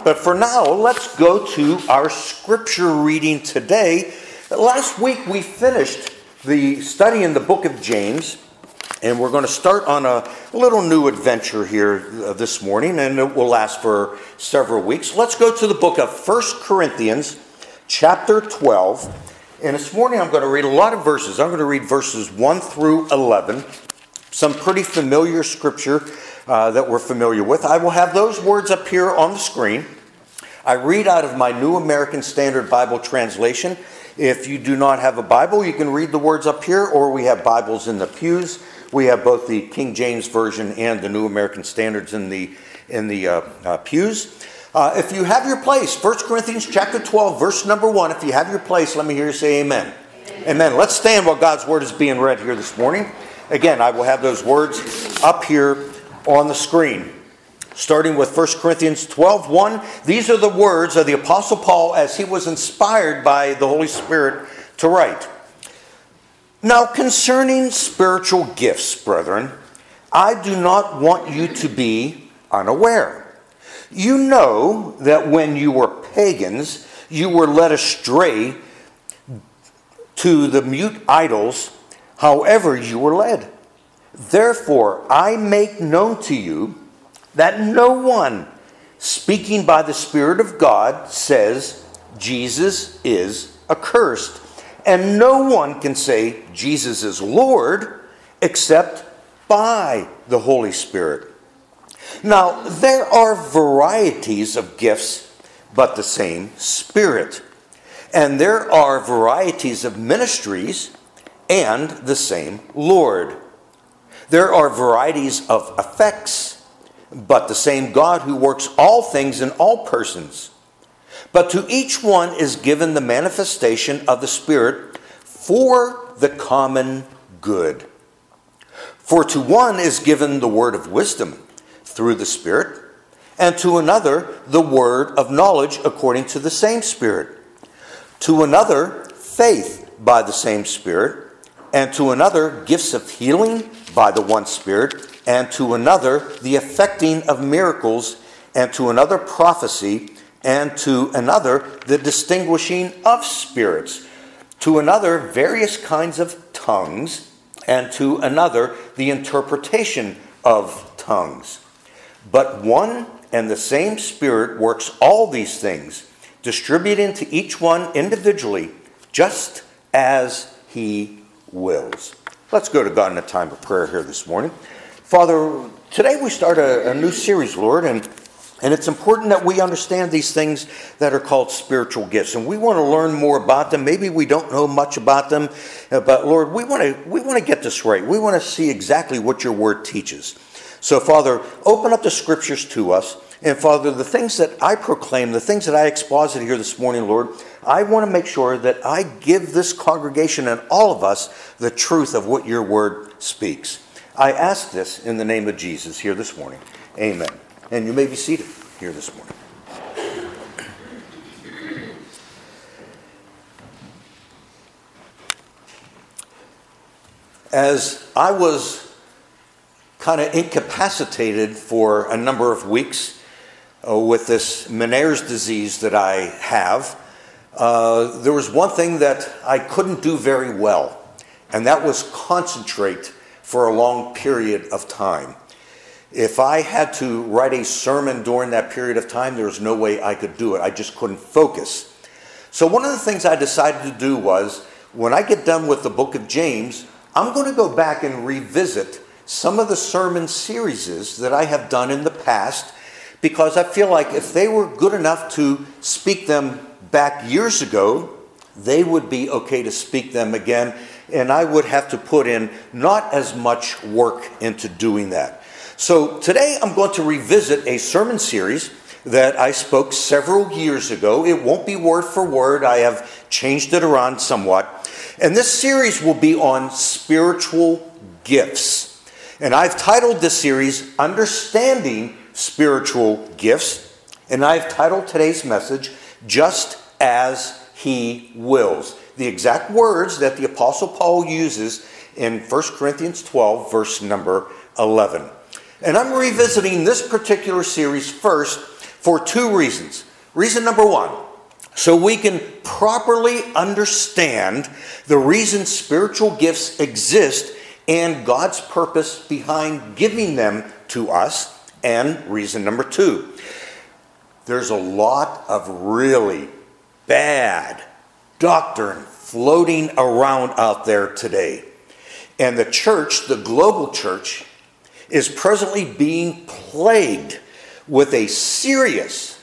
but for now, let's go to our scripture reading today. Last week we finished the study in the book of James, and we're going to start on a little new adventure here this morning, and it will last for several weeks. Let's go to the book of 1 Corinthians, chapter 12. And this morning I'm going to read a lot of verses. I'm going to read verses 1 through 11, some pretty familiar scripture that we're familiar with. I will have those words up here on the screen. I read out of my New American Standard Bible translation. If you do not have a Bible, you can read the words up here, or we have Bibles in the pews. We have both the King James Version and the New American Standards in the pews. If you have your place, 1 Corinthians chapter 12, verse number 1, if you have your place, let me hear you say amen. Amen. Let's stand while God's word is being read here this morning. Again, I will have those words up here on the screen. Starting with 1 Corinthians 12:1. These are the words of the Apostle Paul as he was inspired by the Holy Spirit to write. Now concerning spiritual gifts, brethren, I do not want you to be unaware. You know that when you were pagans, you were led astray to the mute idols, however you were led. Therefore, I make known to you that no one speaking by the Spirit of God says Jesus is accursed. And no one can say Jesus is Lord except by the Holy Spirit. Now, there are varieties of gifts, but the same Spirit. And there are varieties of ministries and the same Lord. There are varieties of effects, but the same God who works all things in all persons. But to each one is given the manifestation of the Spirit for the common good. For to one is given the word of wisdom through the Spirit, and to another the word of knowledge according to the same Spirit. To another faith by the same Spirit, and to another gifts of healing by the one Spirit, and to another the effecting of miracles, and to another prophecy, and to another the distinguishing of spirits, to another various kinds of tongues, and to another the interpretation of tongues. But one and the same Spirit works all these things, distributing to each one individually, just as He wills. Let's go to God in a time of prayer here this morning. Father, today we start a new series, Lord, and it's important that we understand these things that are called spiritual gifts, and we want to learn more about them. Maybe we don't know much about them, but Lord, we want to get this right. We want to see exactly what your word teaches. So, Father, open up the scriptures to us, and Father, the things that I proclaim, the things that I exposit here this morning, Lord, I want to make sure that I give this congregation and all of us the truth of what your word speaks. I ask this in the name of Jesus here this morning. Amen. And you may be seated here this morning. As I was kind of incapacitated for a number of weeks with this Meniere's disease that I have, there was one thing that I couldn't do very well, and that was concentrate for a long period of time. If I had to write a sermon during that period of time, there was no way I could do it. I just couldn't focus. So one of the things I decided to do was, when I get done with the book of James, I'm going to go back and revisit some of the sermon series that I have done in the past, because I feel like if they were good enough to speak them back years ago, they would be okay to speak them again, and I would have to put in not as much work into doing that. So today I'm going to revisit a sermon series that I spoke several years ago. It won't be word for word. I have changed it around somewhat. And this series will be on spiritual gifts. And I've titled this series, Understanding Spiritual Gifts. And I've titled today's message, Just as He Wills. The exact words that the Apostle Paul uses in 1 Corinthians 12, verse number 11. And I'm revisiting this particular series first for two reasons. Reason number one, so we can properly understand the reason spiritual gifts exist and God's purpose behind giving them to us. And reason number two, there's a lot of really bad doctrine floating around out there today. And the church, the global church, is presently being plagued with a serious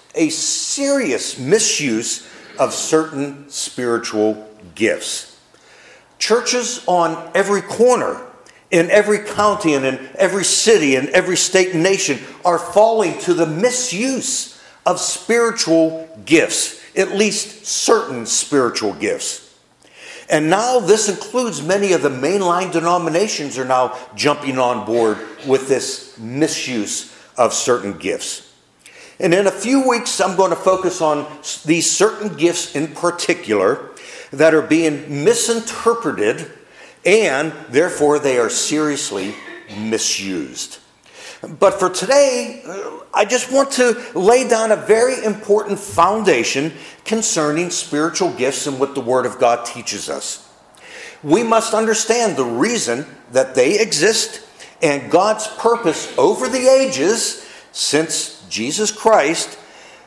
misuse of certain spiritual gifts. Churches on every corner, in every county and in every city and every state and nation are falling to the misuse of spiritual gifts, at least certain spiritual gifts. And now this includes many of the mainline denominations are now jumping on board with this misuse of certain gifts. And in a few weeks, I'm going to focus on these certain gifts in particular that are being misinterpreted, and therefore they are seriously misused. But for today, I just want to lay down a very important foundation concerning spiritual gifts and what the Word of God teaches us. We must understand the reason that they exist and God's purpose over the ages since Jesus Christ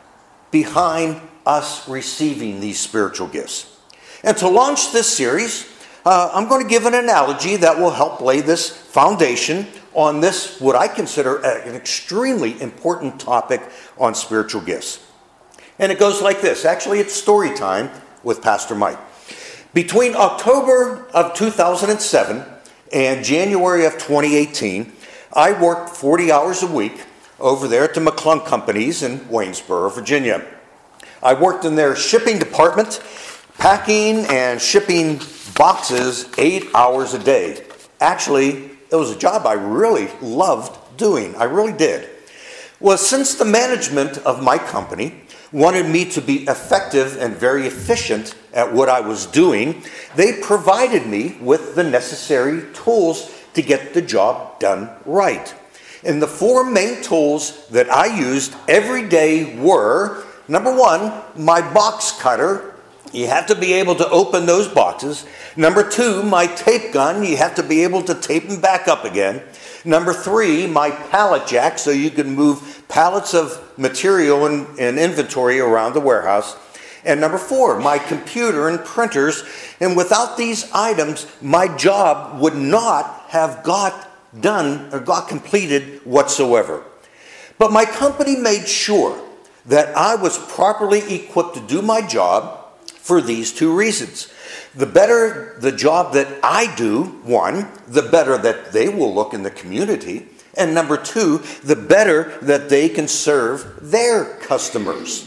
behind us receiving these spiritual gifts. And to launch this series, I'm going to give an analogy that will help lay this foundation on this, what I consider an extremely important topic on spiritual gifts. And it goes like this. Actually, it's story time with Pastor Mike. Between October of 2007 and January of 2018, I worked 40 hours a week over there at the McClung Companies in Waynesboro, Virginia. I worked in their shipping department, packing and shipping boxes 8 hours a day. Actually, it was a job I really loved doing. I really did. Well, since the management of my company wanted me to be effective and very efficient at what I was doing, they provided me with the necessary tools to get the job done right. And the four main tools that I used every day were, number one, my box cutter. You have to be able to open those boxes. Number two, my tape gun. You have to be able to tape them back up again. Number three, my pallet jack, so you can move pallets of material and inventory around the warehouse. And number four, my computer and printers. And without these items, my job would not have got done or got completed whatsoever. But my company made sure that I was properly equipped to do my job for these two reasons. The better the job that I do, one, the better that they will look in the community. And number two, the better that they can serve their customers.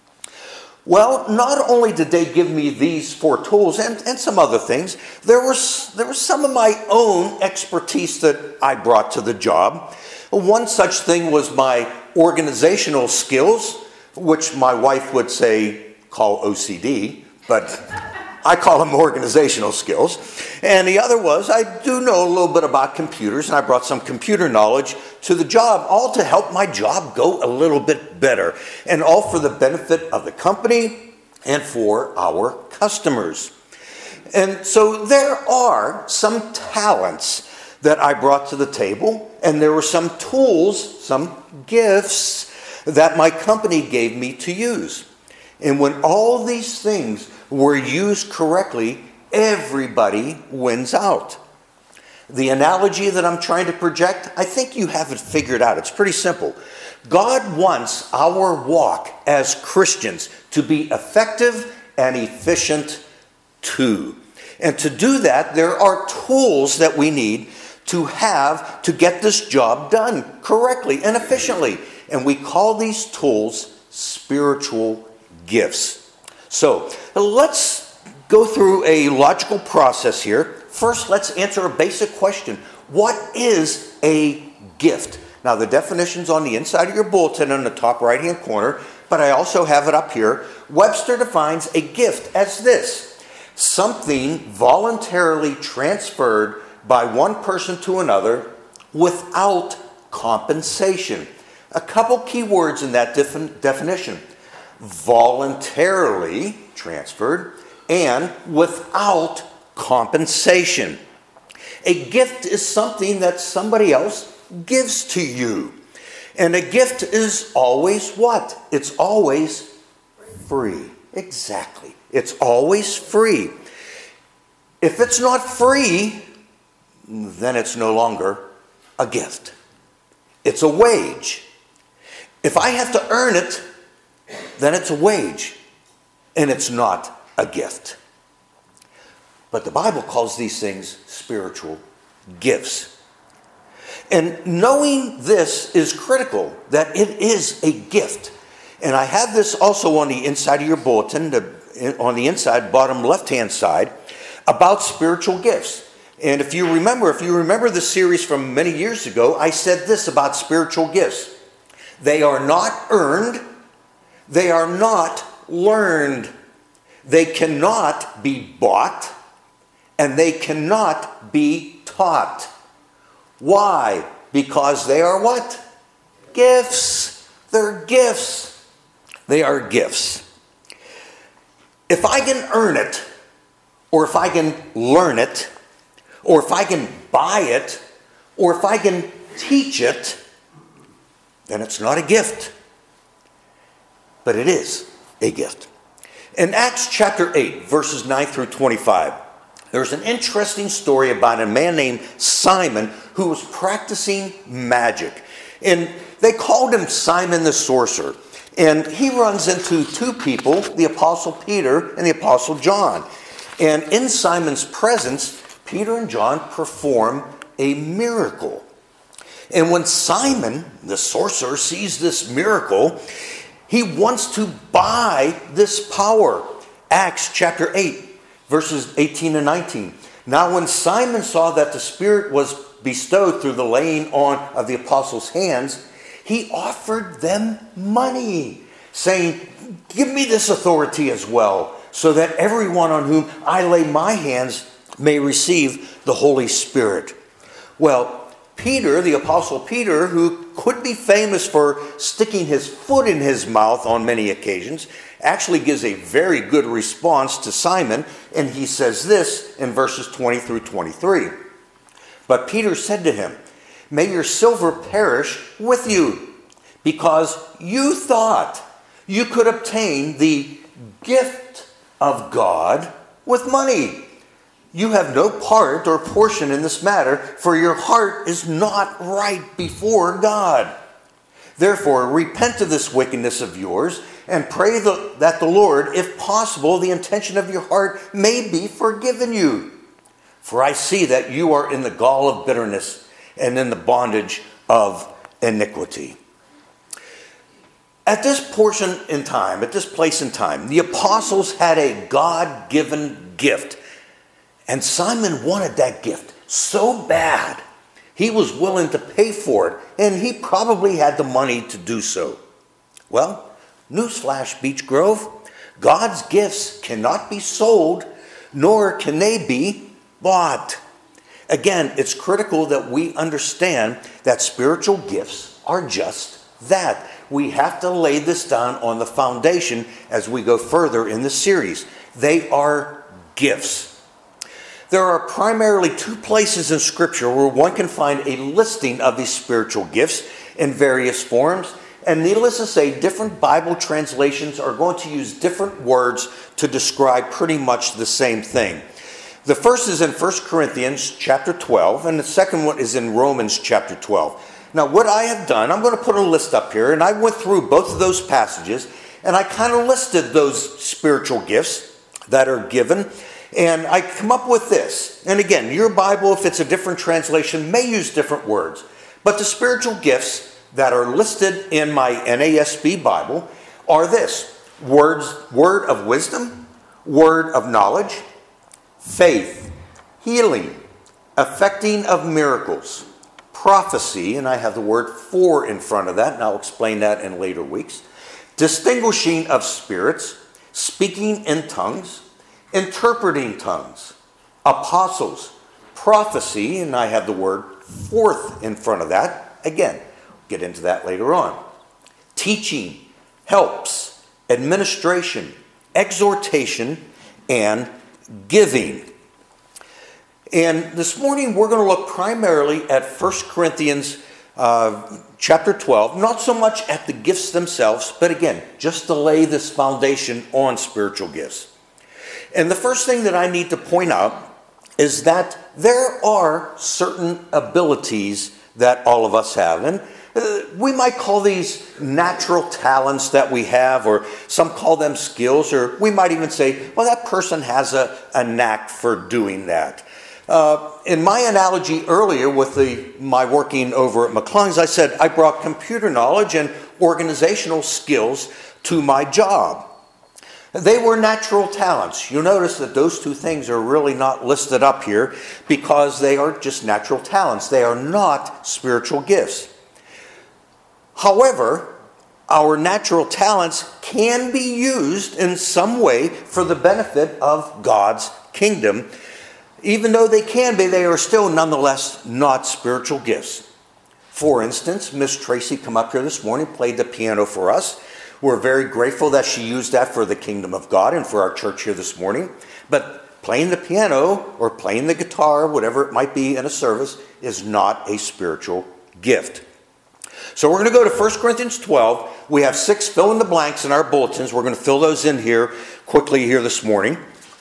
Well, not only did they give me these four tools and some other things, there was some of my own expertise that I brought to the job. One such thing was my organizational skills, which my wife would call OCD, but I call them organizational skills. And the other was I do know a little bit about computers, and I brought some computer knowledge to the job, all to help my job go a little bit better, and all for the benefit of the company and for our customers. And so there are some talents that I brought to the table, and there were some tools, some gifts that my company gave me to use. And when all these things were used correctly, everybody wins out. The analogy that I'm trying to project, I think you have it figured out. It's pretty simple. God wants our walk as Christians to be effective and efficient too. And to do that, there are tools that we need to have to get this job done correctly and efficiently. And we call these tools spiritual gifts. So let's go through a logical process here. First, let's answer a basic question. What is a gift? Now, the definition's on the inside of your bulletin in the top right-hand corner, but I also have it up here. Webster defines a gift as this: something voluntarily transferred by one person to another without compensation. A couple key words in that definition. Voluntarily transferred and without compensation. A gift is something that somebody else gives to you. And a gift is always what? It's always free. Exactly. It's always free. If it's not free, then it's no longer a gift. It's a wage. If I have to earn it, then it's a wage, and it's not a gift. But the Bible calls these things spiritual gifts. And knowing this is critical, that it is a gift. And I have this also on the inside of your bulletin, on the inside, bottom left-hand side, about spiritual gifts. And if you remember the series from many years ago, I said this about spiritual gifts. They are not earned. They are not learned. They cannot be bought. And they cannot be taught. Why? Because they are what? Gifts. They're gifts. They are gifts. If I can earn it, or if I can learn it, or if I can buy it, or if I can teach it, then it's not a gift. But it is a gift. In Acts chapter 8, verses 9 through 25, there's an interesting story about a man named Simon who was practicing magic. And they called him Simon the Sorcerer. And he runs into two people, the Apostle Peter and the Apostle John. And in Simon's presence, Peter and John perform a miracle. And when Simon, the sorcerer, sees this miracle, he wants to buy this power. Acts chapter 8, verses 18 and 19. Now when Simon saw that the Spirit was bestowed through the laying on of the apostles' hands, he offered them money, saying, "Give me this authority as well, so that everyone on whom I lay my hands may receive the Holy Spirit." Well, Peter, the Apostle Peter, who could be famous for sticking his foot in his mouth on many occasions, actually gives a very good response to Simon, and he says this in verses 20 through 23. But Peter said to him, "May your silver perish with you, because you thought you could obtain the gift of God with money. You have no part or portion in this matter, for your heart is not right before God. Therefore, repent of this wickedness of yours, and pray that the Lord, if possible, the intention of your heart may be forgiven you. For I see that you are in the gall of bitterness and in the bondage of iniquity." At this portion in time, at this place in time, the apostles had a God-given gift. And Simon wanted that gift so bad, he was willing to pay for it, and he probably had the money to do so. Well, newsflash, Beech Grove, God's gifts cannot be sold, nor can they be bought. Again, it's critical that we understand that spiritual gifts are just that. We have to lay this down on the foundation as we go further in the series. They are gifts. There are primarily two places in Scripture where one can find a listing of these spiritual gifts in various forms. And needless to say, different Bible translations are going to use different words to describe pretty much the same thing. The first is in 1 Corinthians chapter 12, and the second one is in Romans chapter 12. Now, what I have done, I'm going to put a list up here, and I went through both of those passages, and I kind of listed those spiritual gifts that are given. And I come up with this. And again, your Bible, if it's a different translation, may use different words. But the spiritual gifts that are listed in my NASB Bible are this: word of wisdom, word of knowledge, faith, healing, effecting of miracles, prophecy, and I have the word "for" in front of that, and I'll explain that in later weeks, distinguishing of spirits, speaking in tongues, interpreting tongues, apostles, prophecy, and I have the word "fourth" in front of that. Again, Get into that later on. Teaching, helps, administration, exhortation, and giving. And this morning we're going to look primarily at 1 Corinthians chapter 12, not so much at the gifts themselves, but again, just to lay this foundation on spiritual gifts. And the first thing that I need to point out is that there are certain abilities that all of us have. And we might call these natural talents that we have, or some call them skills, or we might even say, well, that person has a knack for doing that. In my analogy earlier with my working over at McClung's, I said I brought computer knowledge and organizational skills to my job. They were natural talents. You'll notice that those two things are really not listed up here because they are just natural talents. They are not spiritual gifts. However, our natural talents can be used in some way for the benefit of God's kingdom. Even though they can be, they are still nonetheless not spiritual gifts. For instance, Miss Tracy come up here this morning, played the piano for us. We're very grateful that she used that for the kingdom of God and for our church here this morning. But playing the piano or playing the guitar, whatever it might be in a service, is not a spiritual gift. So we're going to go to 1 Corinthians 12. We have 6 fill-in-the-blanks in our bulletins. We're going to fill those in here quickly here this morning.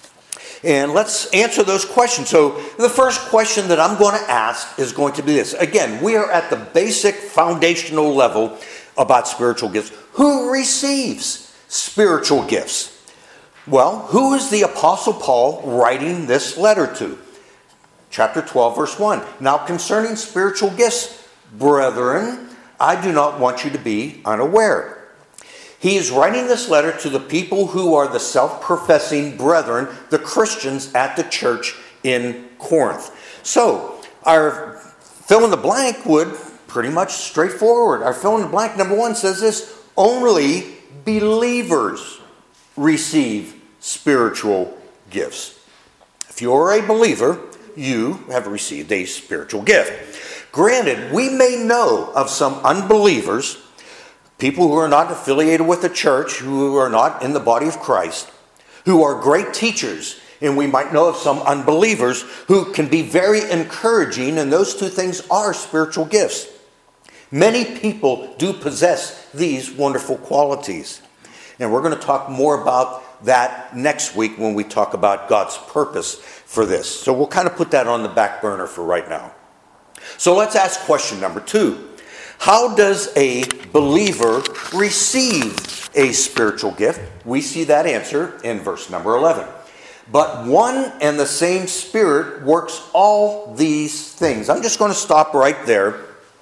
And let's answer those questions. So the first question that I'm going to ask is going to be this. Again, we are at the basic foundational level about spiritual gifts. Who receives spiritual gifts? Well, who is the Apostle Paul writing this letter to? Chapter 12, verse 1. Now concerning spiritual gifts, brethren, I do not want you to be unaware. He is writing this letter to the people who are the self-professing brethren, the Christians at the church in Corinth. So, our fill-in-the-blank would pretty much straightforward. Our fill-in-the-blank number 1 says this: only believers receive spiritual gifts. If you are a believer, you have received a spiritual gift. Granted, we may know of some unbelievers, people who are not affiliated with the church, who are not in the body of Christ, who are great teachers. And we might know of some unbelievers who can be very encouraging, and those two things are spiritual gifts. Many people do possess these wonderful qualities. And we're going to talk more about that next week when we talk about God's purpose for this. So we'll kind of put that on the back burner for right now. So let's ask question number 2. How does a believer receive a spiritual gift? We see that answer in verse number 11. But one and the same Spirit works all these things. I'm just going to stop right there.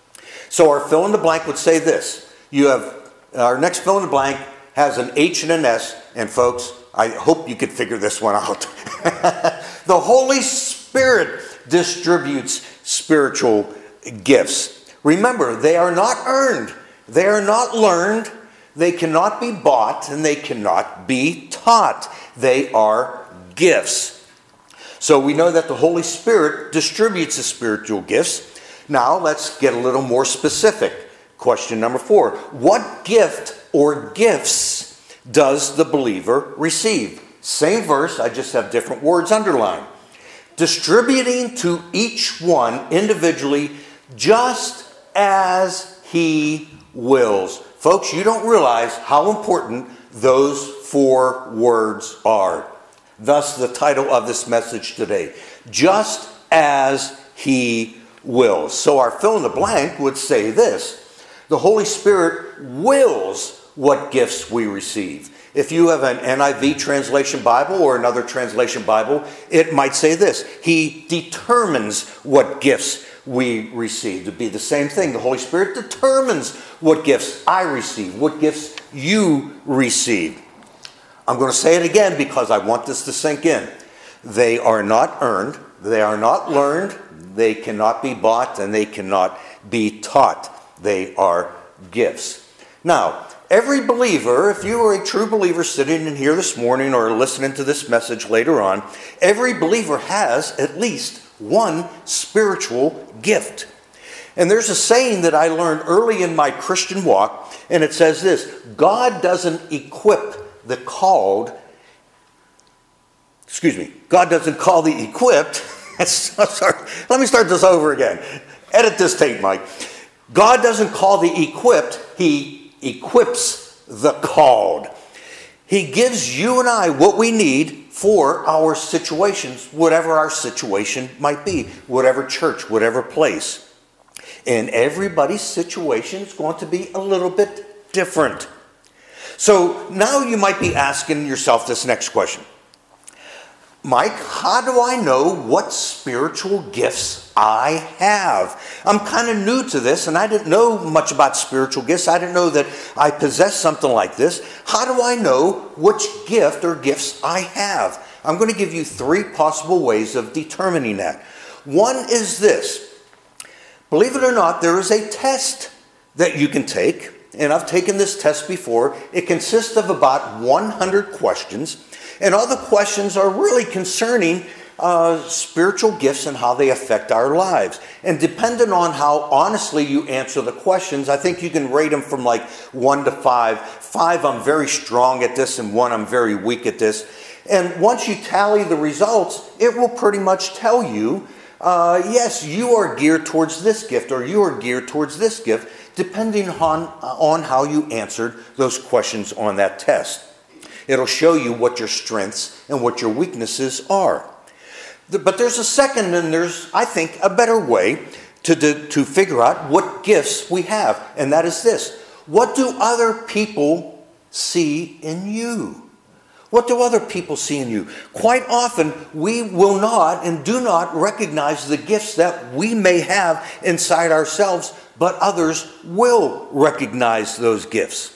So our fill-in-the-blank would say this. You have our next fill-in-the-blank has an H and an S. And folks, I hope you could figure this one out. The Holy Spirit distributes spiritual gifts. Remember, they are not earned, they are not learned, they cannot be bought, and they cannot be taught. They are gifts. So we know that the Holy Spirit distributes the spiritual gifts. Now let's get a little more specific. Question number 4. What gift or gifts does the believer receive? Same verse, I just have different words underlined. Distributing to each one individually just as he wills. Folks, you don't realize how important those 4 words are. Thus the title of this message today, just as he wills. So our fill-in-the-blank would say this: the Holy Spirit wills what gifts we receive. If you have an NIV translation Bible or another translation Bible, it might say this: he determines what gifts we receive. To be the same thing. The Holy Spirit determines what gifts I receive, what gifts you receive. I'm going to say it again because I want this to sink in. They are not earned, they are not learned, they cannot be bought, and they cannot be taught. They are gifts. Now, every believer, if you are a true believer sitting in here this morning or listening to this message later on, every believer has at least one spiritual gift. And there's a saying that I learned early in my Christian walk, and it says this: God doesn't equip the called. God doesn't call the equipped. Sorry, let me start this over again. Edit this tape, Mike. God doesn't call the equipped, He equips the called. He gives you and I what we need for our situations, whatever our situation might be, whatever church, whatever place. And everybody's situation is going to be a little bit different. So now you might be asking yourself this next question. Mike, how do I know what spiritual gifts I have? I'm kind of new to this, and I didn't know much about spiritual gifts. I didn't know that I possess something like this. How do I know which gift or gifts I have? I'm going to give you 3 possible ways of determining that. One is this. Believe it or not, there is a test that you can take, and I've taken this test before. It consists of about 100 questions. And all the questions are really concerning spiritual gifts and how they affect our lives. And depending on how honestly you answer the questions, I think you can rate them from like 1 to 5. 5, I'm very strong at this, and 1, I'm very weak at this. And once you tally the results, it will pretty much tell you, yes, you are geared towards this gift, or you are geared towards this gift, depending on how you answered those questions on that test. It'll show you what your strengths and what your weaknesses are. But there's a second, and there's, I think, a better way to figure out what gifts we have. And that is this. What do other people see in you? What do other people see in you? Quite often, we will not and do not recognize the gifts that we may have inside ourselves, but others will recognize those gifts.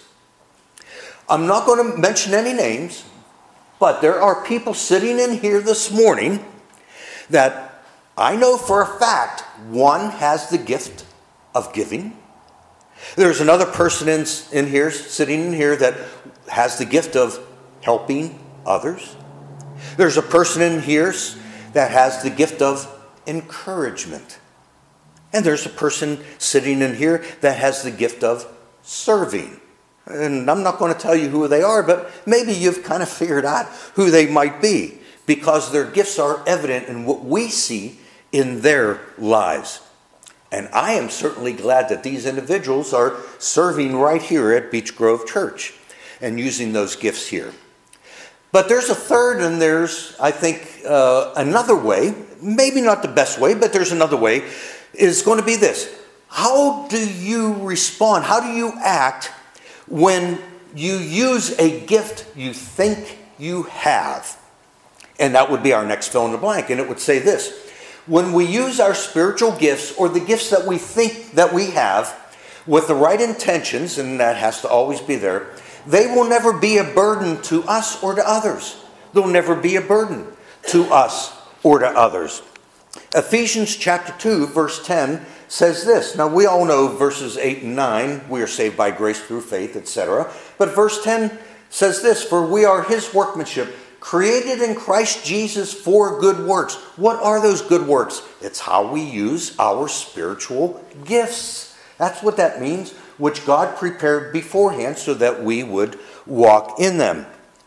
I'm not going to mention any names, but there are people sitting in here this morning that I know for a fact one has the gift of giving. There's another person in here, sitting in here, that has the gift of helping others. There's a person in here that has the gift of encouragement. And there's a person sitting in here that has the gift of serving. And I'm not going to tell you who they are, but maybe you've kind of figured out who they might be, because their gifts are evident in what we see in their lives. And I am certainly glad that these individuals are serving right here at Beech Grove Church and using those gifts here. But there's a third, and there's, I think, another way, maybe not the best way, but there's another way, is going to be this. How do you respond? How do you act when you use a gift you think you have? And that would be our next fill in the blank. And it would say this. When we use our spiritual gifts, or the gifts that we think that we have, with the right intentions, and that has to always be there, they will never be a burden to us or to others. They'll never be a burden to us or to others. Ephesians chapter 2, verse 10 says this. Now, we all know verses 8 and 9. We are saved by grace through faith, etc. But verse 10 says this. For we are His workmanship, created in Christ Jesus for good works. What are those good works? It's how we use our spiritual gifts. That's what that means, which God prepared beforehand so that we would walk in them.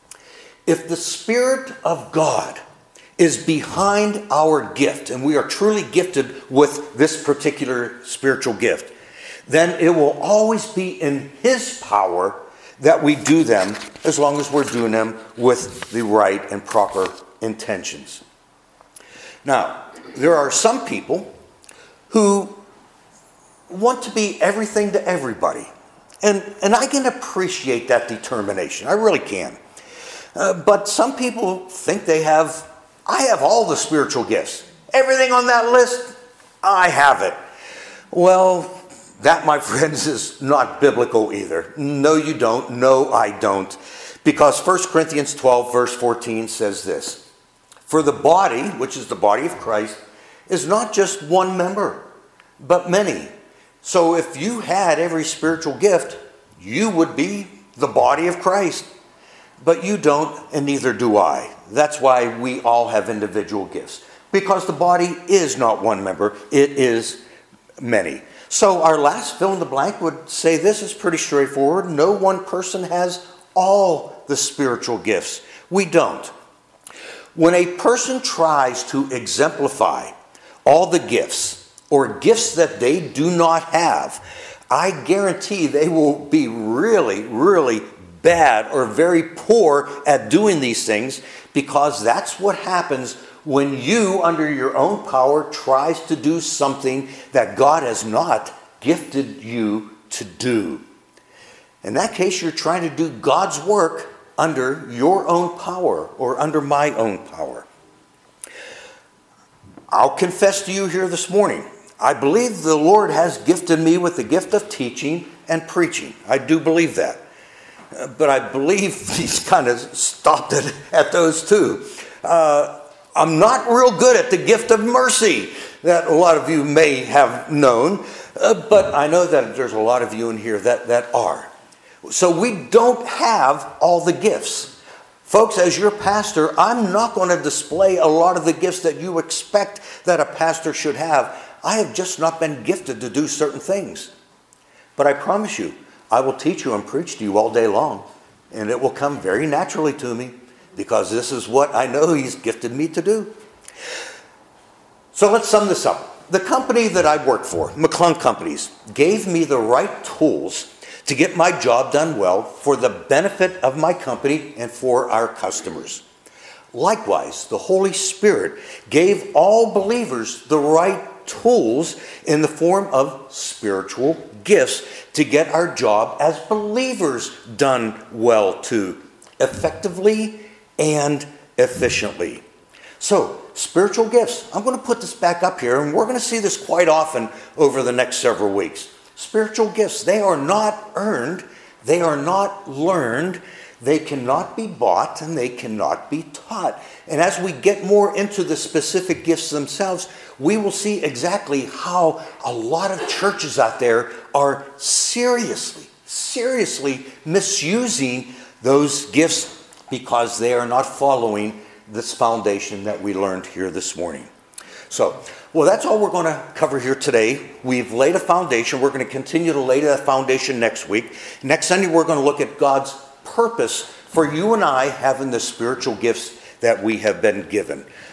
If the Spirit of God is behind our gift, and we are truly gifted with this particular spiritual gift, then it will always be in His power that we do them, as long as we're doing them with the right and proper intentions. Now, there are some people who want to be everything to everybody. And I can appreciate that determination. I really can. But some people think I have all the spiritual gifts. Everything on that list, I have it. Well, that, my friends, is not biblical either. No, you don't. No, I don't. Because 1 Corinthians 12, verse 14 says this. For the body, which is the body of Christ, is not just one member, but many. So if you had every spiritual gift, you would be the body of Christ. But you don't, and neither do I. That's why we all have individual gifts. Because the body is not one member, it is many. So our last fill in the blank would say this is pretty straightforward. No one person has all the spiritual gifts. We don't. When a person tries to exemplify all the gifts or gifts that they do not have, I guarantee they will be really, really bad or very poor at doing these things, because that's what happens when you, under your own power, tries to do something that God has not gifted you to do. In that case, you're trying to do God's work under your own power or under my own power. I'll confess to you here this morning, I believe the Lord has gifted me with the gift of teaching and preaching. I do believe that. But I believe He's kind of stopped it at those two. I'm not real good at the gift of mercy that a lot of you may have known, but I know that there's a lot of you in here that are. So we don't have all the gifts. Folks, as your pastor, I'm not going to display a lot of the gifts that you expect that a pastor should have. I have just not been gifted to do certain things. But I promise you, I will teach you and preach to you all day long, and it will come very naturally to me, because this is what I know He's gifted me to do. So let's sum this up. The company that I work for, McClung Companies, gave me the right tools to get my job done well for the benefit of my company and for our customers. Likewise, the Holy Spirit gave all believers the right tools in the form of spiritual gifts to get our job as believers done well too, effectively and efficiently. So, spiritual gifts. I'm going to put this back up here, and we're going to see this quite often over the next several weeks. Spiritual gifts, they are not earned, they are not learned, they cannot be bought, and they cannot be taught. And as we get more into the specific gifts themselves, we will see exactly how a lot of churches out there are seriously misusing those gifts because they are not following this foundation that we learned here this morning. So, well, that's all we're going to cover here today. We've laid a foundation. We're going to continue to lay that foundation next week. Next Sunday, we're going to look at God's purpose for you and I having the spiritual gifts that we have been given.